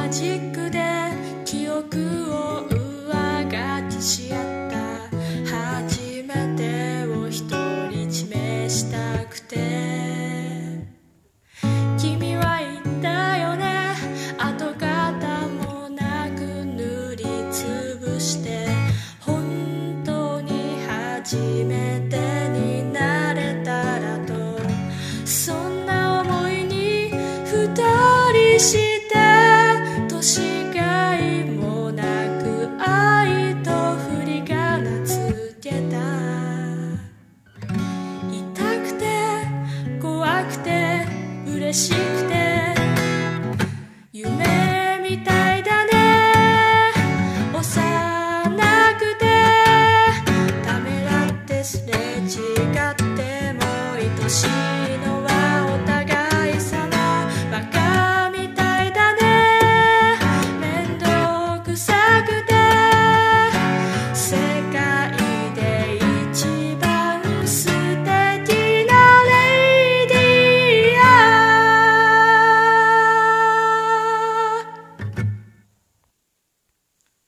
マジックで記憶を上書きし合った初めてを独り占めしたくて、君は言ったよね、跡形もなく塗りつぶして本当に初めてになれたらと。そんな思いに二人して年がいもなく愛と振り仮名つけた。痛くて怖くて嬉しく